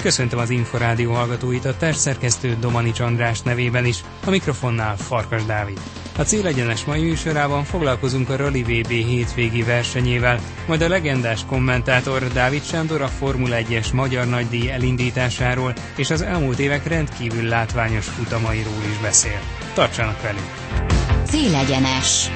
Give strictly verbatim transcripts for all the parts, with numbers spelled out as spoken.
Köszöntöm az Inforádió hallgatóit a társszerkesztő Domanics András nevében is, a mikrofonnál Farkas Dávid. A Célegyenes mai műsorában foglalkozunk a Rally vé bé hétvégi versenyével, majd a legendás kommentátor Dávid Sándor a Formula egyes magyar nagydíj elindításáról és az elmúlt évek rendkívül látványos futamairól is beszél. Tartsanak velünk! Célegyenes.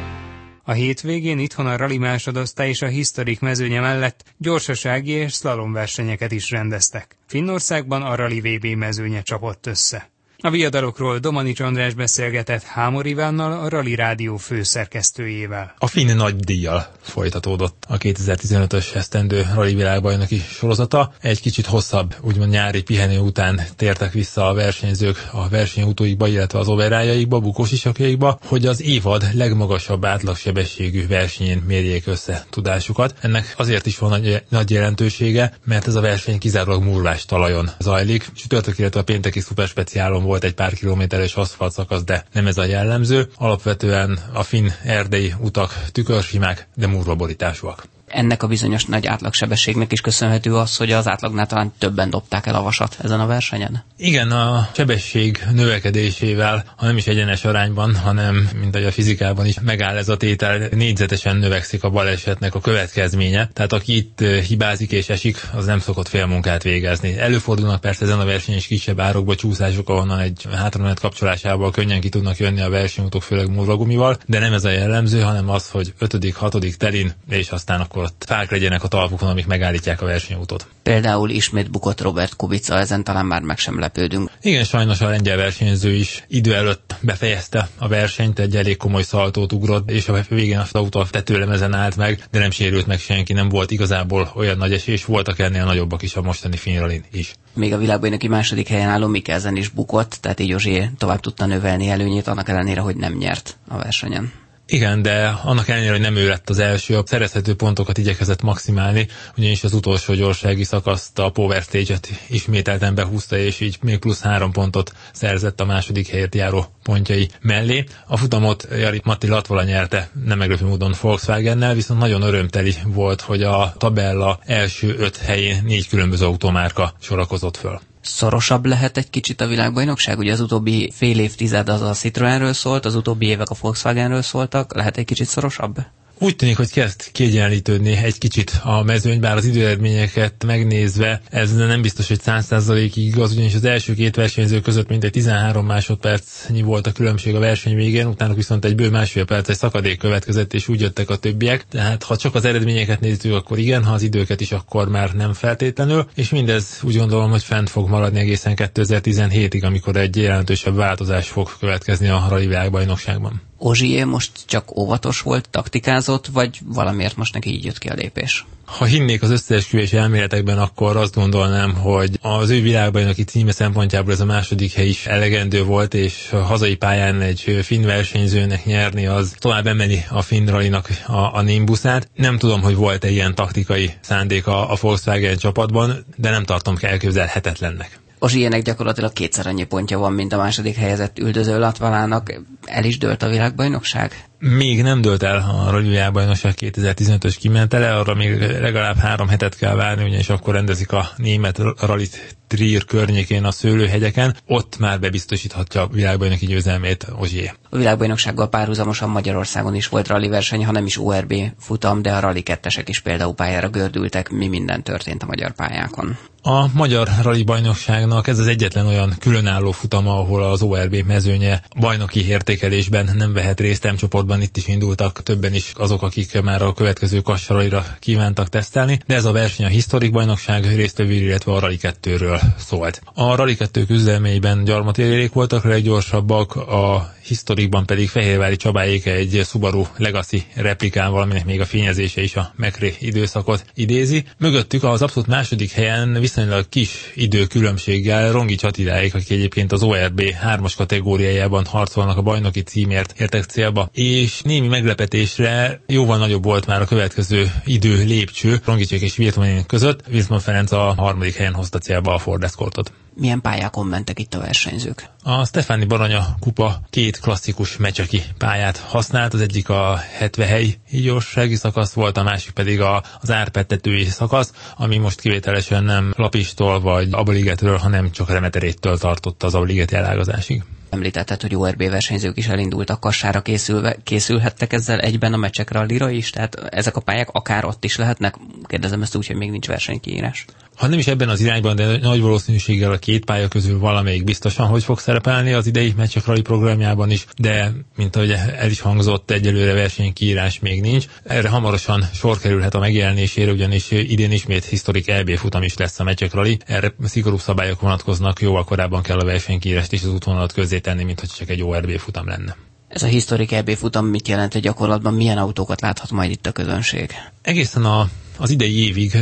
A hétvégén itthon a rali másodosztály és a historik mezőnye mellett gyorsasági és szlalom versenyeket is rendeztek. Finnországban a Rally vé bé mezőnye csapott össze. A viadalokról Domanics András beszélgetett Hámor Ivánnal, a Rally Rádió főszerkesztőjével. A finn nagydíjjal folytatódott a kétezer-tizenötös esztendő rally világbajnoki sorozata. Egy kicsit hosszabb, úgymond nyári pihenő után tértek vissza a versenyzők a versenyautóikba, illetve az overájaikba, bukósisakjaikba, hogy az évad legmagasabb átlagsebességű versenyén mérjék össze tudásukat. Ennek azért is van nagy, nagy jelentősége, mert ez a verseny kizárólag murvás talajon zajlik. Csütörtök, illetve a pénteki szuperspeciálon volt egy pár kilométeres aszfalt szakasz, de nem ez a jellemző. Alapvetően a finn erdei utak tükörsimák, de murvaborításúak. Ennek a bizonyos nagy átlagsebességnek is köszönhető az, hogy az átlagnál talán többen dobták el a vasat ezen a versenyen? Igen, a sebesség növekedésével, ha nem is egyenes arányban, hanem mint ahogy a fizikában is megáll ez a tétel, négyzetesen növekszik a balesetnek a következménye. Tehát aki itt hibázik és esik, az nem szokott félmunkát végezni. Előfordulnak persze ezen a versenyen is kisebb árokba csúszások, ahonnan egy hátramenet kapcsolásával könnyen ki tudnak jönni a versenyutók, főleg murvagumival, de nem ez a jellemző, hanem az, hogy ötödik, hatodik telin, és aztán akkor ott fák legyenek a talpukon, amik megállítják a versenyútot. Például ismét bukott Robert Kubica, ezen talán már meg sem lepődünk. Igen, sajnos a lengyel versenyző is idő előtt befejezte a versenyt, egy elég komoly szaltót ugrott, és a végén az autó a tetőlemezen állt meg, de nem sérült meg senki, nem volt igazából olyan nagy esés, voltak ennél nagyobbak is a mostani finn rallyn is. Még a világbajnoki második helyen álló Mikkelsen is bukott, tehát így Ogier tovább tudta növelni előnyét, annak ellenére, hogy nem nyert a versenyen. Igen, de annak ellenére, hogy nem ő lett az első, a szerezhető pontokat igyekezett maximálni, ugyanis az utolsó gyorsági szakaszt, a Power Stage-et ismételten behúzta, és így még plusz három pontot szerzett a második helyért járó pontjai mellé. A futamot Jari Matti Latvala nyerte, nem meglepő módon Volkswagennel, viszont nagyon örömteli volt, hogy a tabella első öt helyén négy különböző automárka sorakozott föl. Szorosabb lehet egy kicsit a világbajnokság? Ugye az utóbbi fél évtized az a Citroenről szólt, az utóbbi évek a Volkswagenről szóltak. Lehet egy kicsit szorosabb? Úgy tűnik, hogy kezd kiegyenlítődni egy kicsit a mezőny, bár az időeredményeket megnézve ez nem biztos, hogy száz százalékig igaz, ugyanis az első két versenyző között mintegy tizenhárom másodpercnyi volt a különbség a verseny végén, utána viszont egy bő másfél perces szakadék következett, és úgy jöttek a többiek. Tehát ha csak az eredményeket nézzük, akkor igen, ha az időket is, akkor már nem feltétlenül, és mindez úgy gondolom, hogy fent fog maradni egészen kétezer-tizenhétig, amikor egy jelentősebb változás fog következni a rally világbajnokságban. Ogier most csak óvatos volt, taktikázott, vagy valamiért most neki így jött ki a lépés? Ha hinnék az összeesküvés elméletekben, akkor azt gondolnám, hogy az ő világbajnoki címe szempontjából ez a második hely is elegendő volt, és a hazai pályán egy finn versenyzőnek nyerni, az tovább emeli a finn rallynak a, a nimbuszát. Nem tudom, hogy volt-e ilyen taktikai szándék a, a Volkswagen csapatban, de nem tartom elképzelhetetlennek. Ozsiernek gyakorlatilag kétszer annyi pontja van, mint a második helyezett üldöző Latvalának. El is dőlt a világbajnokság? Még nem dőlt el a rally világbajnokság kétezer-tizenötös kimentele, arra még legalább három hetet kell várni, ugyanis akkor rendezik a német rallyt Trier környékén a szőlőhegyeken, ott már bebiztosíthatja a világbajnoki győzelmét Ogier. A világbajnoksággal párhuzamosan Magyarországon is volt rally verseny, ha nem is o er bé futam, de a rally kettesek is például pályára gördültek. Mi minden történt a magyar pályákon? A magyar rally bajnokságnak ez az egyetlen olyan különálló futama, ahol az o er bé mezőnye bajnoki értékelésben nem vehet részt, M csoportban itt is indultak többen is azok, akik már a következő Kassaralira kívántak tesztelni, de ez a verseny a historik bajnokság résztvevő, illetve a Rally kettőről szólt. A Rally kettő küzdelmeiben gyarmatérjék voltak a leggyorsabbak, a historikban pedig Fehérvári Csabáék egy Subaru Legacy replikával, aminek még a fényezése is a Mekri időszakot idézi. Mögöttük az abszolút második helyen viszonylag kis időkülönbséggel Rongics Attiláék, akik egyébként az o er bé hármas kategóriájában harcolnak a bajnoki címért, értek célba, és némi meglepetésre jóval nagyobb volt már a következő idő lépcső Rongicsék és Virtanen között. Wiesmann Ferenc a harmadik helyen hozta célba a Ford Escortot. Milyen pályákon mentek itt a versenyzők? A Stefáni Baranya kupa két klasszikus mecseki pályát használt, az egyik a hetven helyi gyorsasági szakasz volt, a másik pedig a, az árpettetői szakasz, ami most kivételesen nem Lapistól vagy Abaligetről, hanem csak Remeteréttől tartott az Abaligeti elágazásig. Említetted, hogy o er bé versenyzők is elindultak Kassára, készülve, készülhettek ezzel egyben a meccsekre a Lira is? Tehát ezek a pályák akár ott is lehetnek? Kérdezem ezt úgy, hogy még nincs versenykiírás. Ha nem is ebben az irányban, de nagy valószínűséggel a két pálya közül valamelyik biztosan, hogy fog szerepelni az idei meccsek rally programjában is, de mint ahogy el is hangzott, egyelőre versenykiírás még nincs. Erre hamarosan sor kerülhet a megjelenésére, ugyanis idén ismét historik é bé futam is lesz a meccsek rally. Erre szigorúbb szabályok vonatkoznak, jóval korábban kell a versenykiírást és az útvonalat közzétenni, mint hogy csak egy o er bé futam lenne. Ez a historik é bé futam mit jelent, hogy gyakorlatban milyen autókat láthat majd itt a közönség? Egészen a Az idei évig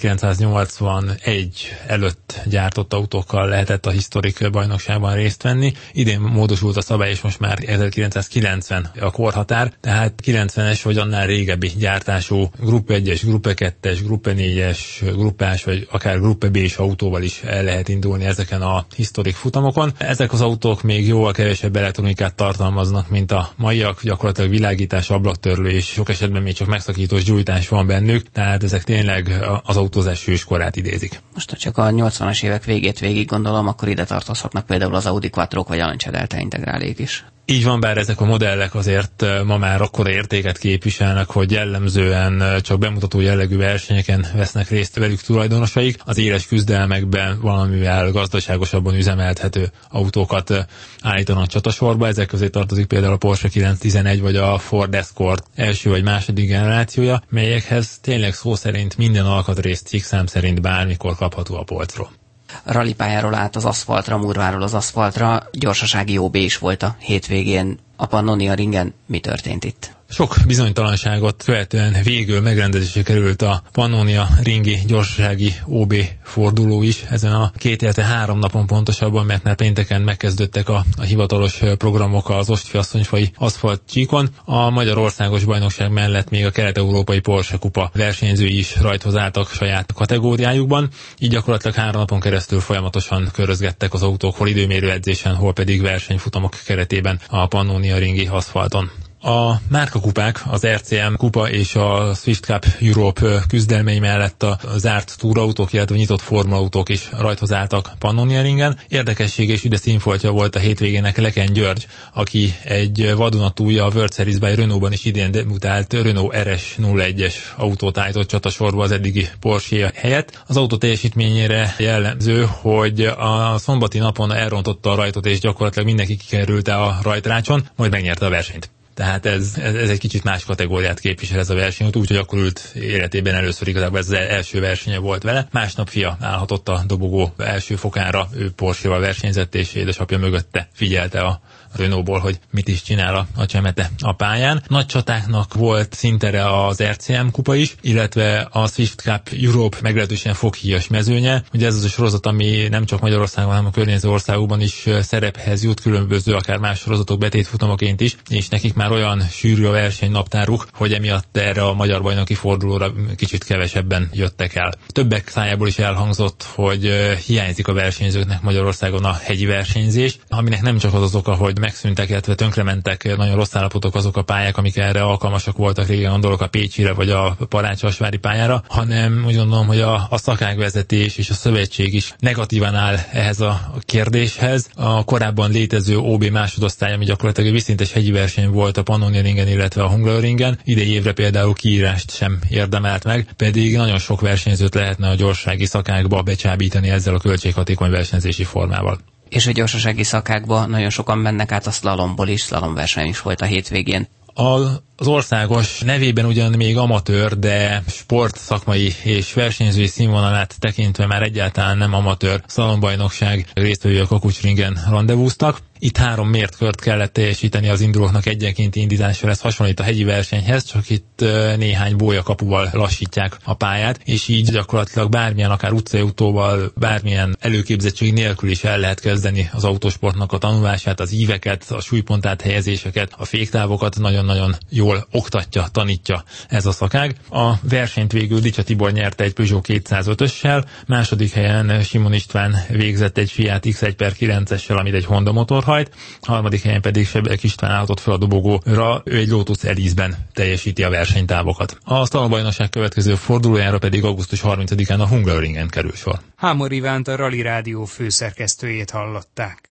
ezerkilencszáznyolcvanegy előtt gyártott autókkal lehetett a historik bajnokságban részt venni. Idén módosult a szabály, és most már ezerkilencszázkilencven a korhatár, tehát kilencvenes vagy annál régebbi gyártású Gruppe egyes, Gruppe kettes, Gruppe négyes, Gruppás vagy akár Gruppe B-s autóval is el lehet indulni ezeken a historik futamokon. Ezek az autók még jóval kevesebb elektronikát tartalmaznak, mint a maiak, gyakorlatilag világítás, ablaktörlő és sok esetben még csak megszakítós gyújtás van bennük, tehát ezek tényleg az autózás hőskorát idézik. Most, ha csak a nyolcvanas évek végét végig gondolom, akkor ide tartozhatnak például az Audi Quattro vagy a Lancia Delta integrálék is. Így van, bár ezek a modellek azért ma már akkora értéket képviselnek, hogy jellemzően csak bemutató jellegű versenyeken vesznek részt velük tulajdonosaik. Az éles küzdelmekben valamivel gazdaságosabban üzemelthető autókat állítanak csatasorba. Ezek közé tartozik például a Porsche kilencszáztizenegy vagy a Ford Escort első vagy második generációja, melyekhez tényleg szó szerint minden alkatrész cikkszám szerint bármikor kapható a polcról. A rallypályáról át az aszfaltra, Murváról az aszfaltra, gyorsasági o bé is volt a hétvégén. A Pannonia ringen mi történt itt? Sok bizonytalanságot követően végül megrendezésre került a Pannonia ringi gyorsasági o bé forduló is ezen a két, illetve három napon pontosabban, mert már pénteken megkezdődtek a, a hivatalos programok az Ostfi-asszonyfai aszfalt csíkon. A Magyarországos bajnokság mellett még a kelet-európai Porsche kupa versenyzői is rajthoz álltak saját kategóriájukban, így gyakorlatilag három napon keresztül folyamatosan körözgettek az autók, hol időmérő edzésen, hol pedig versenyfutamok keretében a Pannonia ringi aszfalton. A márkakupák, az er cé em kupa és a Swift Cup Europe küzdelmei mellett a zárt túrautók, illetve nyitott formautók is rajthoz álltak Pannonia ringen. Érdekesség és üde színfoltja volt a hétvégének Leken György, aki egy vadonatúja a World Series by Renault-ban is idén debutált Renault er es nulla egyes autót állított csatasorba az eddigi Porsche helyett. Az autó teljesítményére jellemző, hogy a szombati napon elrontotta a rajtot, és gyakorlatilag mindenki kikerülte a rajtrácson, majd megnyerte a versenyt. Tehát ez, ez, ez egy kicsit más kategóriát képvisel ez a verseny, úgyhogy akkor ült életében először igazából ez az első versenye volt vele. Másnap fia állhatott a dobogó első fokára, ő Porsche-val versenyzett, és édesapja mögötte figyelte a Renault-ból, hogy mit is csinál a, a csemete a pályán. Nagy csatáknak volt szintere az er cé em kupa is, illetve a Swift Cup Europe meglehetősen foghíjas mezőnye. Ugye ez az a sorozat, ami nem csak Magyarországon, hanem a környező országokban is szerephez jut, különböző akár más sorozatok betétfutamoként is, és nekik már olyan sűrű a versenynaptáruk, hogy emiatt erre a magyar bajnoki fordulóra kicsit kevesebben jöttek el. Többek szájából is elhangzott, hogy hiányzik a versenyzőknek Magyarországon a hegyi versenyzés, aminek nem csak az az oka, hogy megszűntek, illetve tönkrementek, nagyon rossz állapotok azok a pályák, amik erre alkalmasak voltak, régen gondolok a Pécsire vagy a Parácsasvári pályára, hanem úgy gondolom, hogy a, a szakágvezetés és a szövetség is negatívan áll ehhez a kérdéshez. A korábban létező o bé másodosztály, ami gyakorlatilag egy vízszintes hegyi verseny volt a Pannonia ringen, illetve a Hungaroringen, idei évre például kiírást sem érdemelt meg, pedig nagyon sok versenyzőt lehetne a gyorsasági szakákba becsábítani ezzel a költséghatékony versenyzési formával. És a gyorsasági szakákba nagyon sokan mennek át a szlalomból is, szlalomverseny is volt a hétvégén. Az országos nevében ugyan még amatőr, de sport szakmai és versenyzői színvonalát tekintve már egyáltalán nem amatőr szalombajnokság résztvevői a Kakucsringen randevúztak. Itt három mért kört kellett teljesíteni az indulóknak egyenkénti indításra, ez hasonlít a hegyi versenyhez, csak itt néhány bójakapuval lassítják a pályát, és így gyakorlatilag bármilyen, akár utcai autóval, bármilyen előképzettség nélkül is el lehet kezdeni az autósportnak a tanulását, az íveket, a súlypontát helyezéseket, a féktávokat nagyon-nagyon jól jól oktatja, tanítja ez a szakág. A versenyt végül Dicsa Tibor nyerte egy Peugeot kétszázötössel, második helyen Simon István végzett egy Fiat iksz egy per kilencessel, amit egy Honda motor hajt, harmadik helyen pedig Sebek István állhatott fel a dobogóra, ő egy Lotus Elise-ben teljesíti a versenytávokat. A asztalbajnokság következő fordulójára pedig augusztus harmincadikán a Hungaroringen kerül sor. Hámor Ivánt, a Rali Rádió főszerkesztőjét hallották.